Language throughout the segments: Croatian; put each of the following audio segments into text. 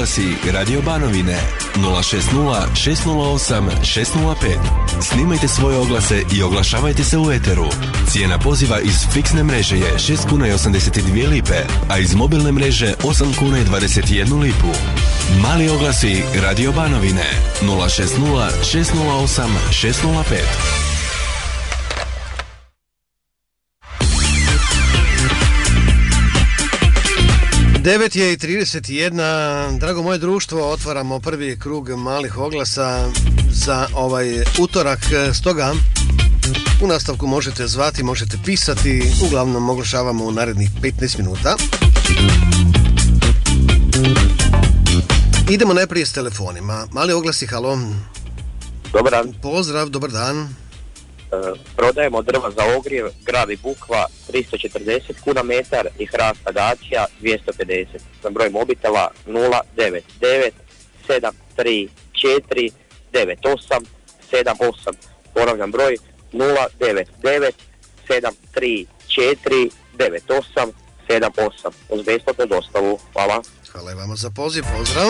oglasi Radio Banovine 060 608 605. Snimajte svoje oglase i oglašavajte se u eteru. Cijena poziva iz fiksne mreže je 6 kuna i 82 lipe, a iz mobilne mreže 8 kuna i 21 lipu. Mali oglasi Radio Banovine 060 608 605. 9:31, drago moje društvo, otvaramo prvi krug malih oglasa za ovaj utorak, stoga u nastavku možete zvati, možete pisati, uglavnom oglašavamo u narednih 15 minuta. Idemo najprije s telefonima. Mali oglasi, halo. Dobar dan. Pozdrav, dobar dan. Prodajemo drva za ogrijev, grav i bukva 340 kuna metar i hrast agacija 250. Na broj mobitela 099 734 98 78. Ponavljam broj 099 734 98 78. Uz besplatnu dostavu. Hvala. Hvala i vama za poziv, pozdrav.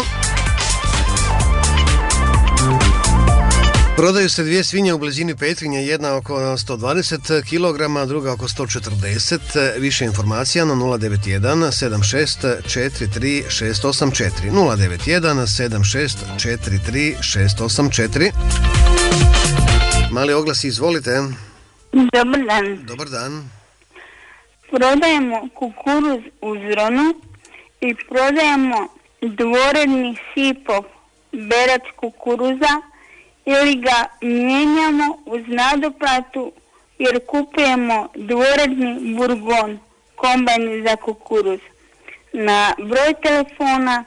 Prodaju se dvije svinje u blizini Petrinje, jedna oko 120 kg, druga oko 140. Više informacija na 091 76 43 684. 091 76 43 684. Mali oglasi, izvolite. Dobar dan. Dobar dan. Prodajemo kukuruz uz ronu i prodajemo dvoredni sipov berac kukuruza ili ga mijenjamo uz nadoplatu jer kupujemo dvoredni burgon, kombajn za kukuruz. Na broj telefona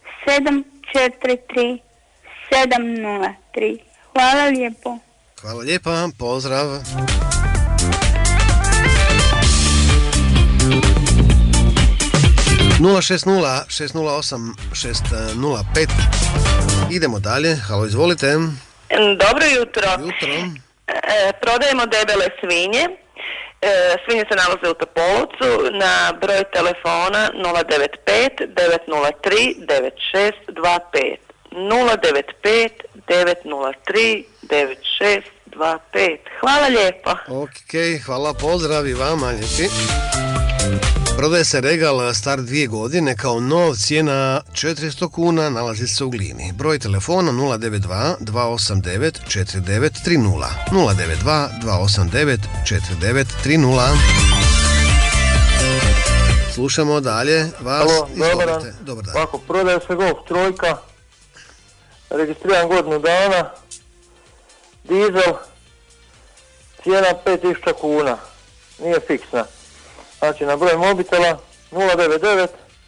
743 703. Hvala lijepo. Hvala lijepa, pozdrav. Nula 60 608 605. Idemo dalje. Halo, izvolite. Dobro jutro. Jutro. Prodajemo debele svinje. Svinje se nalaze u Topolcu. Na broj telefona 095 903 9625. 095 903 9625. Hvala lijepo. Ok, hvala, pozdrav i vama, lijepi. Prodaje se regal star 2 godine kao nov, cijena 400 kuna, nalazi se u Glini. Broj telefona 092 289 4930. 092 289 4930. Slušamo dalje vas. Halo, izvolite. Dobar dan. Ovako, prodaje se Golf trojka, registriran godinu dana, dizel, cijena 5000 kuna, nije fiksna. Znači na broj mobitela 099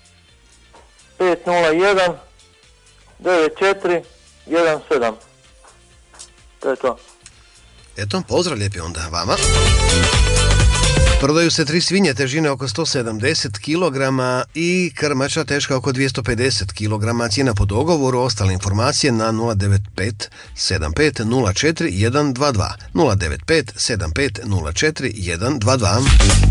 501 94 17. To je to. Eto, pozdrav lijepi onda vama. Prodaju se 3 svinje težine oko 170 kg i krmača teška oko 250 kg. Cijena po dogovoru, ostale informacije na 095 75 04 122. 095 75 04 122.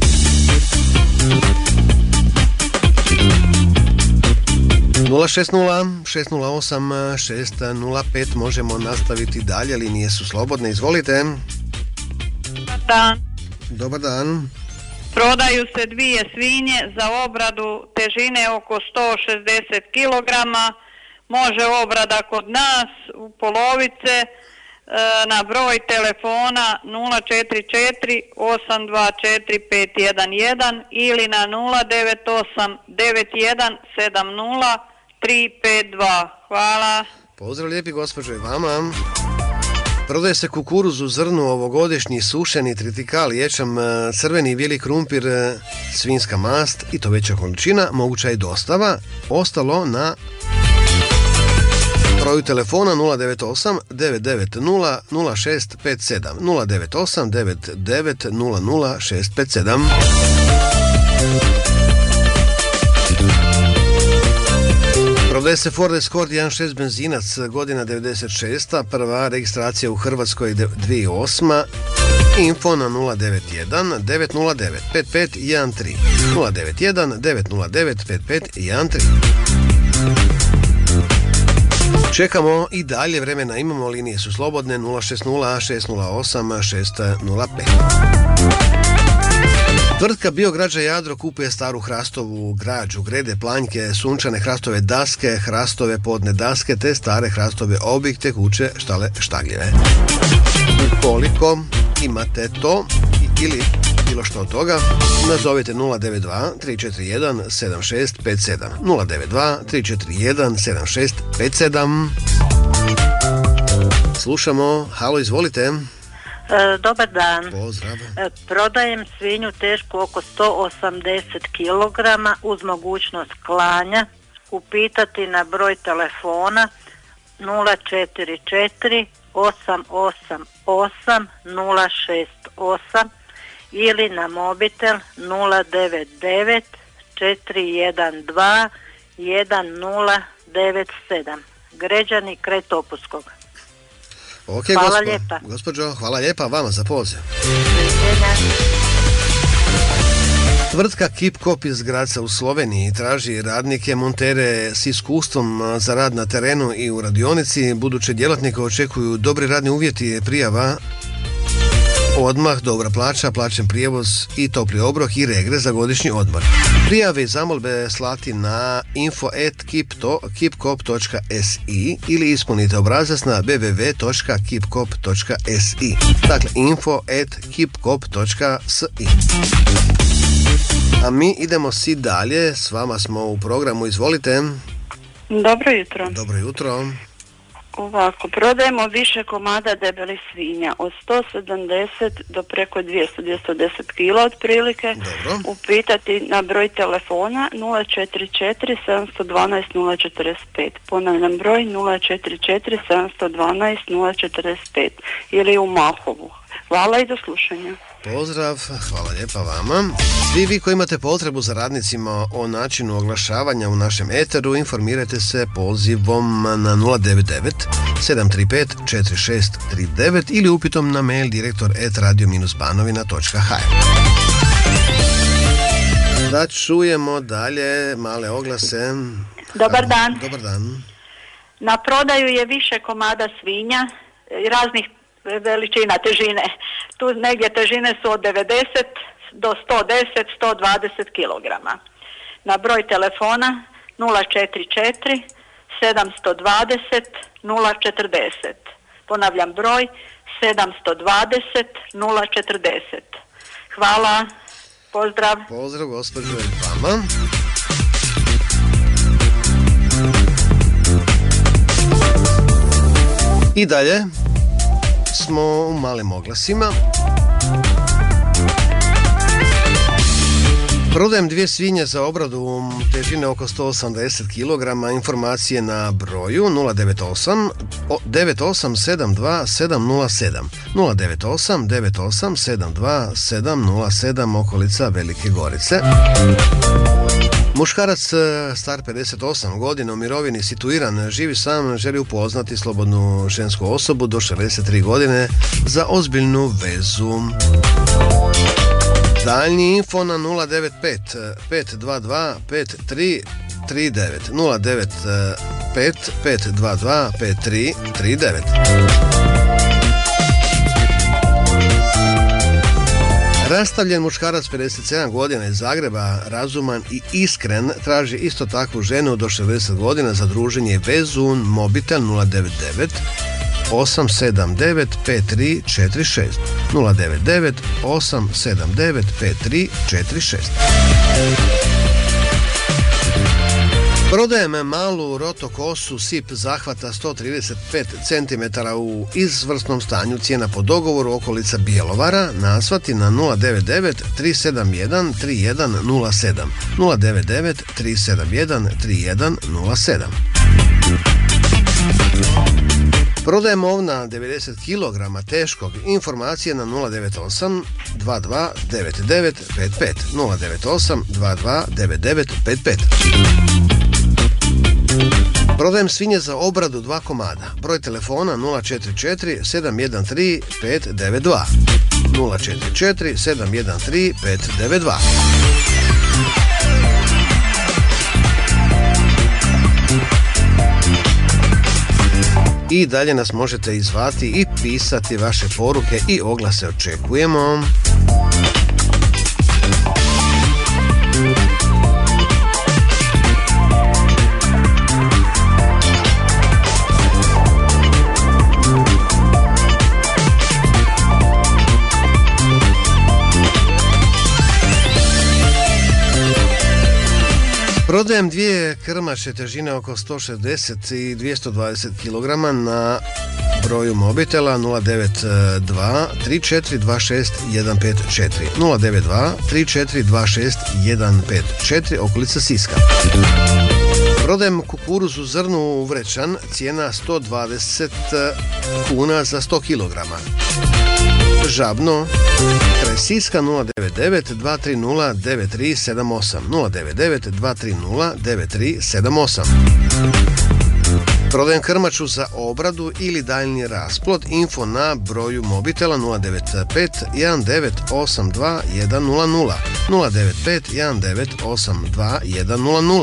Nula 60 608 605. Možemo nastaviti dalje, linije su slobodne, izvolite. Dobar dan. Dobar dan. Prodaju se 2 svinje za obradu težine oko 160 kg. Može obrada kod nas u polovice na broj telefona 044 824 511 ili na 098 91 70 352. Hvala. Pozdrav lijepi gospođo i vama. Prodaje se kukuruz u zrnu, ovogodišnji sušeni, tritikal, ječam, crveni i bijeli krumpir, svinjska mast i to veća količina, moguća je dostava. Ostalo na broju telefona 098 990 0657. 098 990 0657. Prodaje se Ford Escort 1.6 benzinac, godina 96. Prva registracija u Hrvatskoj 2008. Info na 091 909 5513. 091 909 5513. Čekamo i dalje, vremena imamo, linije su slobodne, 060 608 605. Tvrtka Biograđa Jadro kupuje staru hrastovu građu, grede, planjke, sunčane hrastove daske, hrastove podne daske te stare hrastove objekte, kuće, štale, štagljeve. Ukoliko imate to ili bilo što od toga, nazovite 092 341 7657. 092 341 7657. Slušamo. Halo, izvolite. Dobar dan. Pozdrav. Prodajem svinju tešku oko 180 kg uz mogućnost klanja. Upitati na broj telefona 044 888 068 ili na mobitel 099 412 1097. Gređani kraj Topuskog. Ok, hvala lijepa. Gospođo, hvala lijepa vama za poziv. Tvrtka Kipkop iz Gradca u Sloveniji traži radnike montere s iskustvom za rad na terenu i u radionici. Buduće djelatnike očekuju dobri radni uvjeti, prijava odmah, dobra plaća, plaćen prijevoz i topli obrok i regres za godišnji odmor. Prijave i zamolbe slati na info@kipkop.si ili ispunite obrazac na www.kipkop.si. Dakle, info@kipkop.si. A mi idemo si dalje, s vama smo u programu, izvolite. Dobro jutro. Dobro jutro. Ovako, prodajemo više komada debelih svinja, od 170 do preko 200-210 kila otprilike. Dobro. Upitati na broj telefona 044 712 045. Ponavljam broj 044 712 045 ili u Mahovu. Hvala i do slušanja. Pozdrav, hvala lijepa vama. Svi vi koji imate potrebu za radnicima o načinu oglašavanja u našem eteru, informirajte se pozivom na 099 735 4639 ili upitom na mail direktor@radio-banovina.hr. Da čujemo dalje male oglase. Dobar dan. Dobar dan. Na prodaju je više komada svinja raznih veličina, težine. Tu negdje težine su od 90 do 110, 120 kg. Na broj telefona 044 720 040. Ponavljam broj 720 040. Hvala, pozdrav. Pozdrav gospođo i vama. I dalje smo u malim oglasima. Prodajem 2 svinje za obradu težine oko 180 kg. Informacije na broju 098 9872 707 098 9872 707 okolica Velike Gorice. Muškarac star 58 godina, u mirovini, situiran, živi sam, želi upoznati slobodnu žensku osobu do 63 godine za ozbiljnu vezu. Daljnji info na 095 522 5339 095 522 5339. Rastavljen muškarac 57 godina iz Zagreba, razuman i iskren, traži isto takvu ženu do 60 godina za druženje i vezu. Mobitel 099 879 5346 099 879 5346. Prodajem malu rotokosu SIP zahvata 135 cm u izvrsnom stanju, cijena po dogovoru, okolica Bjelovara. Nazvati na 099 371 3107 099 371 3107. Prodajemo ovna 90 kg teškog. Informacije na 098 22 99 55 098 22 99 55. Prodajem svinje za obradu 2 komada. Broj telefona 044 713 592 044 713 592. I dalje nas možete i zvati i pisati vaše poruke i oglase očekujemo. Prodajem dvije krmače težine oko 160 i 220 kg na broju mobitela 092 3426 154 092 3426 154 okolica Siska. Prodajem kukuruzu zrnu u vrećan, cijena 120 kuna za 100 kg. Žabno, kraj Siska 099 230 9378 099 230 9378. Prodajem krmaču za obradu ili daljnji rasplod. Info na broju mobitela 095 1982 100 095 1982 100.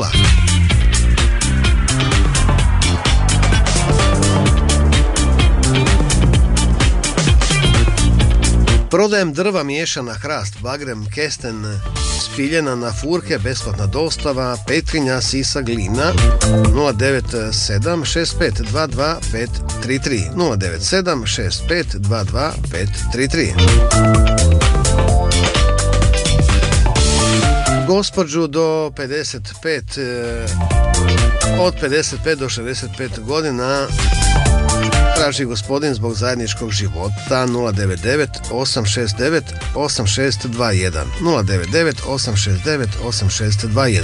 Prodajem drva miješana, hrast, bagrem, kesten, spiljena na furke, besplatna dostava, Petrinja, Sisak, Glina 097 6522 533 097 6522 533. Gospođu do 55, od 55 do 65 godina traži gospodin zbog zajedničkog života 099 869 8621 099 869 8621.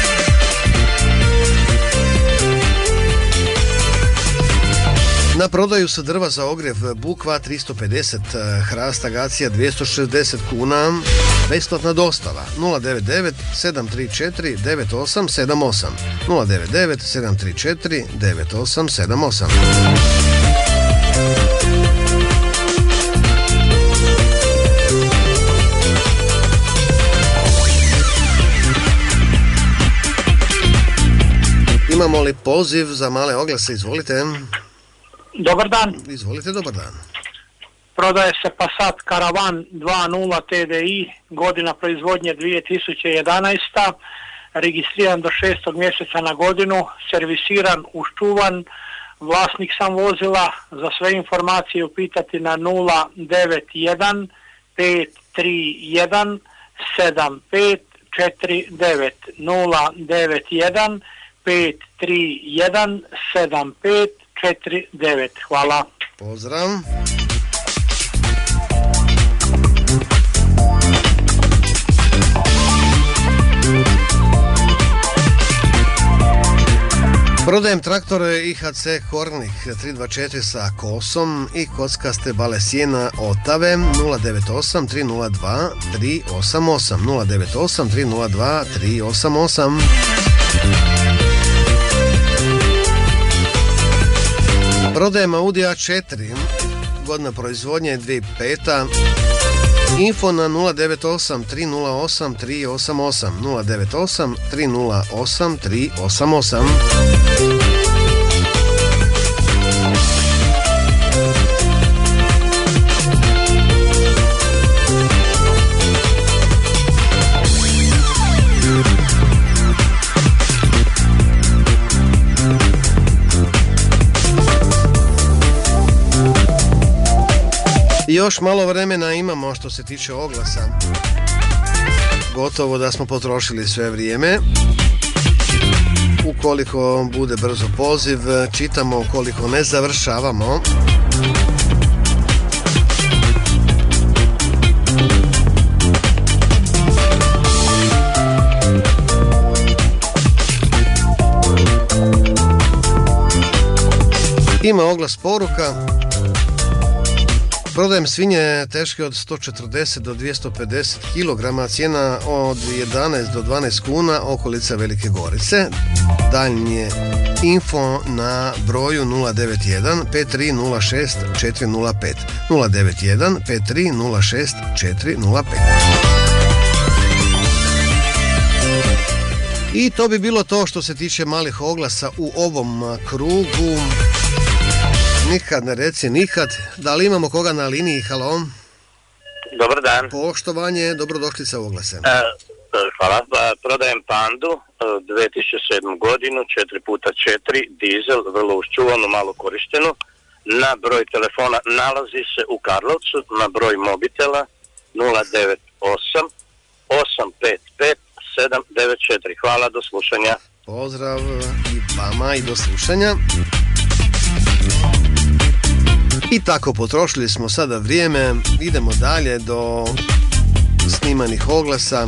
Na prodaju su drva za ogrjev bukva 350, hrast agacija 260 kuna, besplatna dostava 099 734 9878 099 734 9878. Imamo li poziv za male oglase? Izvolite. Dobar dan. Izvolite, dobar dan. Prodaje se Passat Caravan 2.0 TDI, godina proizvodnje 2011, registriran do 6. mjeseca na godinu, servisiran, uščuvan, vlasnik sam vozila. Za sve informacije upitati na 091 531 7549 091 531 7549. Hvala. Pozdrav. Prodajem traktor IHC Kornik 324 sa kosom i kockaste bale sjena Otave 098 302 388 098 302 388. Prodajem Audi A4, godina proizvodnja je 2005. Info na 098 308 388 098 308 388. Još malo vremena imamo što se tiče oglasa. Gotovo da smo potrošili sve vrijeme. Ukoliko bude brzo poziv, čitamo, ukoliko ne završavamo. Ima oglas poruka. Prodajem svinje teške od 140 do 250 kg, cijena od 11 do 12 kuna, okolica Velike Gorice. Daljnje info na broju 091 5306 405 091 5306 405. I to bi bilo to što se tiče malih oglasa u ovom krugu. Nikad ne reci nikad. Da li imamo koga na liniji? Halo? Dobar dan. Poštovanje, dobrodošlica u oglase. Hvala. Prodajem Pandu 2007. godinu, 4x4, dizel, vrlo uščuvanu, malo korištenu. Na broj telefona nalazi se u Karlovcu, na broj mobitela 098 855 794. Hvala, do slušanja. Pozdrav i vama i do slušanja. I tako potrošili smo sada vrijeme, idemo dalje do snimanih oglasa,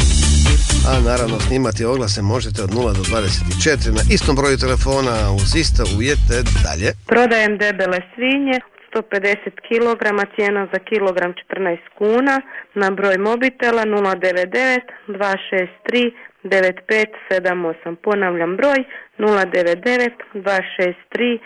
a naravno snimati oglase možete od 0 do 24 na istom broju telefona uz iste uvjete. Dalje. Prodajem debele svinje, 150 kg, cijena za kilogram 14 kuna, na broj mobitela 099 263 9578. Ponavljam broj 099 263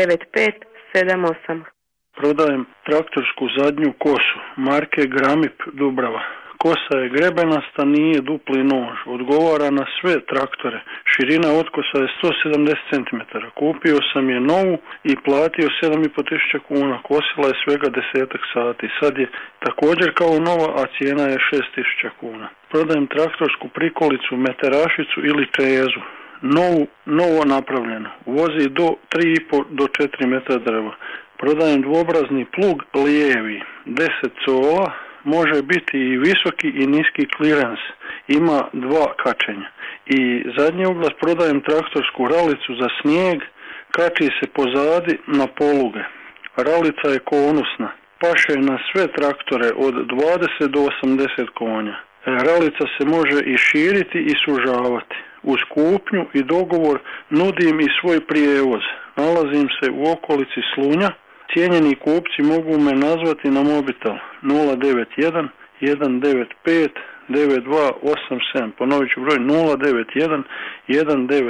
9578. Prodajem traktorsku zadnju kosu marke Gramip Dubrava. Kosa je grebenasta, nije dupli nož. Odgovara na sve traktore. Širina otkosa je 170 cm. Kupio sam je novu i platio 7.500 kuna. Kosila je svega 10 sati. Sad je također kao nova, a cijena je 6.000 kuna. Prodajem traktorsku prikolicu, meterašicu ili čejezu. Novo napravljeno. Vozi do 3,5 do 4 metra drva. Prodajem dvobrazni plug lijevi, 10 cola, može biti i visoki i niski klirens, ima 2 kačenja. I zadnji oglas, prodajem traktorsku ralicu za snijeg, kači se pozadi na poluge. Ralica je konusna, paše na sve traktore od 20 do 80 konja. Ralica se može i širiti i sužavati. Uz kupnju i dogovor nudim i svoj prijevoz. Nalazim se u okolici Slunja. Cijenjeni kupci mogu me nazvati na mobitel 091 195 9287. Ponovit ću broj 091 195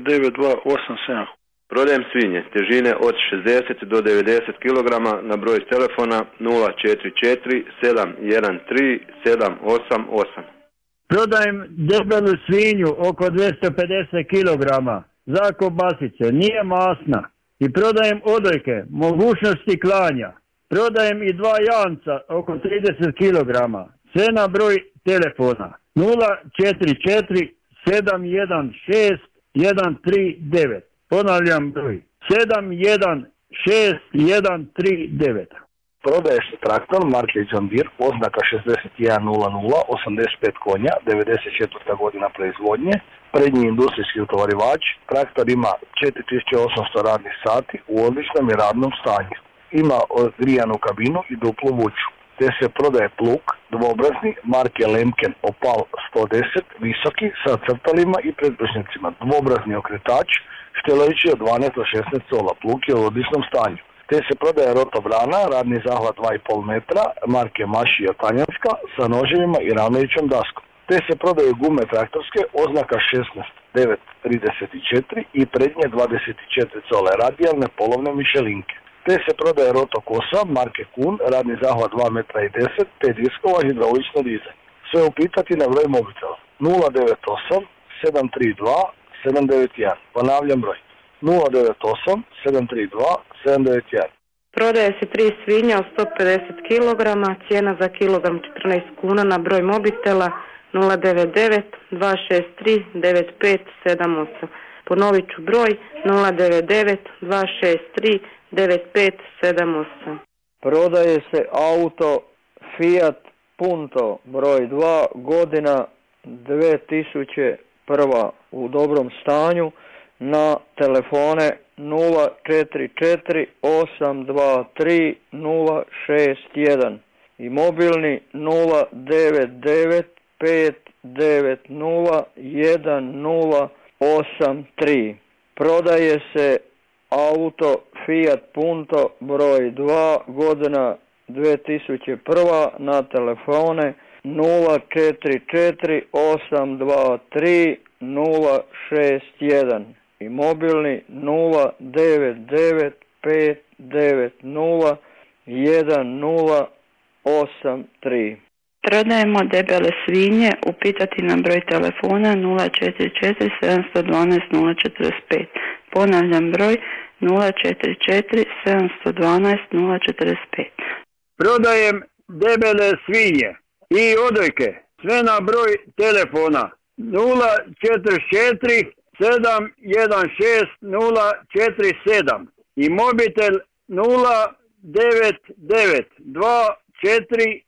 9287. Prodajem svinje težine od 60 do 90 kg na broj telefona 044 713 788. Prodajem debelu svinju oko 250 kg za kobasice, nije masna. I prodajem odojke, mogućnosti klanja. Prodajem i 2 janca oko 30 kg. Cena broj telefona 044 716 139. Ponavljam broj 716 139. Prodaje se traktor marke John Deere, oznaka 6100, 85 konja, 94. godina proizvodnje, prednji industrijski utovarivač. Traktor ima 4800 radnih sati u odličnom i radnom stanju. Ima grijanu kabinu i duplu vuču. Te se prodaje plug dvobrazni marke Lemken Opal 110, visoki sa crtalima i predbršnicima. Dvobrazni okretač šteleći od 12 do 16 cola. Plug je u odličnom stanju. Te se prodaje rotobrana, radni zahvat 2,5 metra, marke Mašija Tanjanska sa noževima i ravnajućom daskom. Te se prodaju gume traktorske, oznaka 16-9-34 i prednje 24 cole, radijalne polovne mišelinke. Te se prodaje rotokosa, marke Kun, radni zahvat 2 metra i 10, 5 diskova, hidraulično dizanje. Sve upitati na broj mobitela 098 732 791. Ponavljam broj 098 732 791. Prodaje se 3 svinja od 150 kg, cijena za kilogram 14 kuna, na broj mobitela 099 263 9578. Ponovit ću broj 099 263 9578. Prodaje se auto Fiat Punto broj 2, godina 2001, u dobrom stanju, na telefone 044 823 061 i mobilni 099 590 1083. Prodaje se auto Fiat Punto broj 2, godina 2001, na telefone 044 823 061 i mobilni 099 590 1083. Prodajemo debele svinje, upitati na broj telefona 044 712 045. Ponavljam broj 044 712 045. Prodajem debele svinje i odojke. Sve na broj telefona 044 716 047 i mobitel 099 2435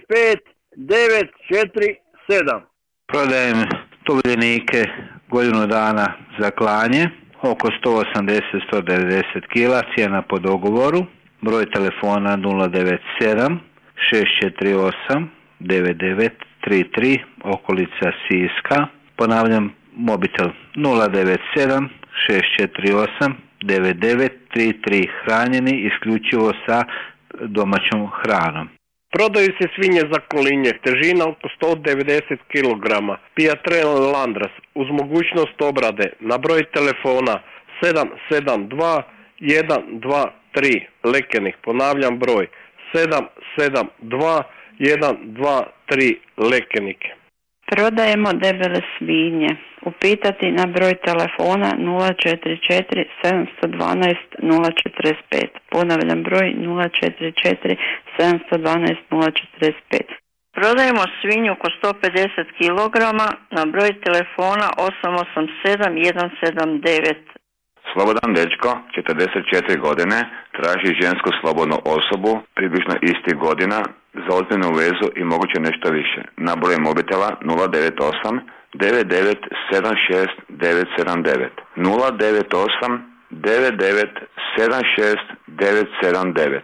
947. Prodajem tovljenike godinu dana za klanje, oko 180-190 kila, cijena po dogovoru, broj telefona 097 648 9933, okolica Siska, ponavljam mobitel 097 648 9933, hranjeni isključivo sa domaćom hranom. Prodaju se svinje za kolinje, težina oko 190 kg, Piatrel Landras, uz mogućnost obrade, na broj telefona 772 123 Lekenik, ponavljam broj 772 123 Lekenik. Prodajemo debele svinje. Upitati na broj telefona 044 712 045. Ponavljam broj 044 712 045. Prodajemo svinju oko 150 kg na broj telefona 887 179. Slobodan dečko, 44 godine, traži žensku slobodnu osobu, približno istih godina, za ozbiljnu vezu i moguće nešto više. Na broj mobitela 098 9976 979. 098 9976 979.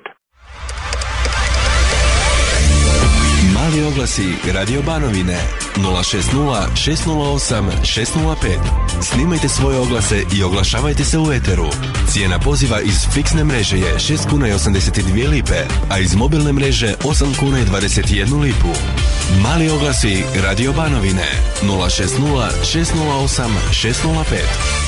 Mali oglasi Radio Banovine 060 608 605. Snimajte svoje oglase i oglašavajte se u eteru. Cijena poziva iz fiksne mreže je 6 kuna i 82 lipe, a iz mobilne mreže 8 kuna i 21 lipu. Mali oglasi Radio Banovine 060 608 605.